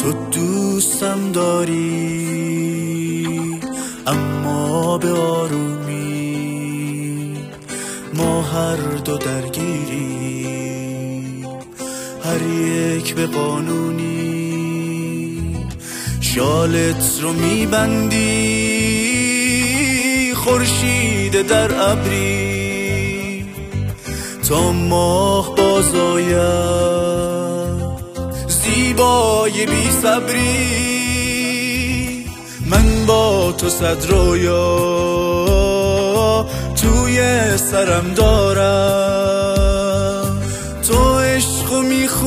تو دوستم داری اما به آرومی، ما هر دو درگیری، هر یک به قانونی. شالت رو میبندی خورشید در ابری، تا ماه باز آید زیبای بی صبری. من با تو صد رویا توی سرم دارم، تو عشقو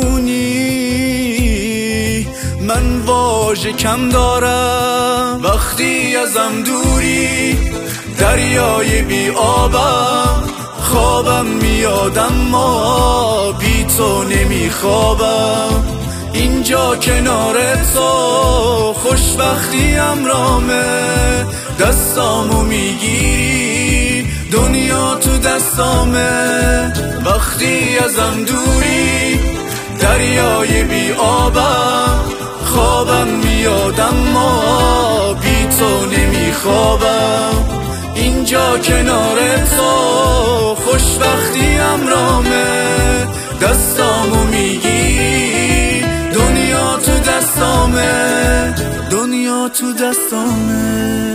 میخونی من واژه کم دارم. وقتی ازم دوری دریای بی آبم، خوابم میاد اما بی تو نمیخوابم. اینجا کنار تو خوشبختی امرامه، دستامو میگیری دنیا تو دستامه. وقتی ازم دوری دریای بی آبم، خوابم میاد اما بی تو نمیخوابم. اینجا کنار تو خوشبختی امرامه، دستامو میگیری دنیا تو دستامه، دنیا تو دستامه.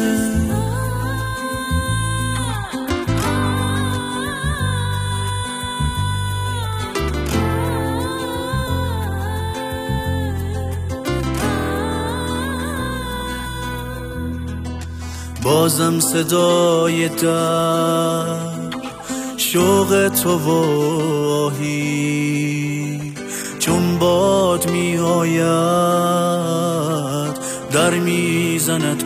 بازم صدای در شوق تو و آهی، چون باد می آید در میزند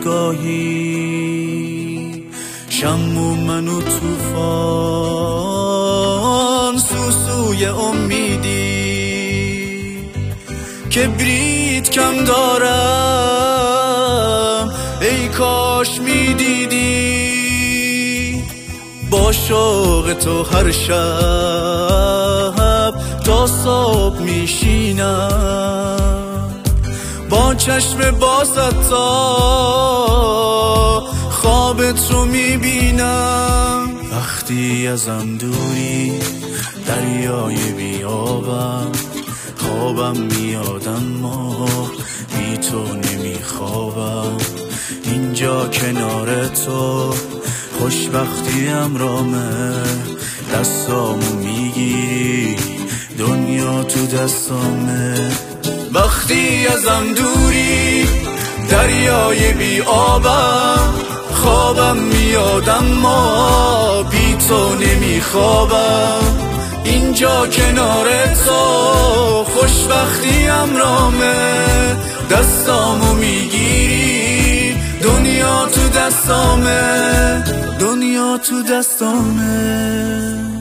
گاهی. شم و من و توفان سوسوی امیدی، کبریت کم دارم ای کاش میدیدی. با شوق تو هر شب تا صبح میشینم، با چشم باست تا خوابت رو میبینم. وقتی ازم دوری دریای بی آبم، خوابم میاد اما بی تو نمیخوابم. اینجا کنار تو خوشبختی امرامه، دستامو میگیری دنیا تو دستامه. وقتی ازم دوری دریای بی آبم، خوابم میاد اما بی تو نمیخوابم. اینجا کنار تو خوشبختی امرامه، دستامو میگیری دنیا تو دستامه، دنیا تو دستامه.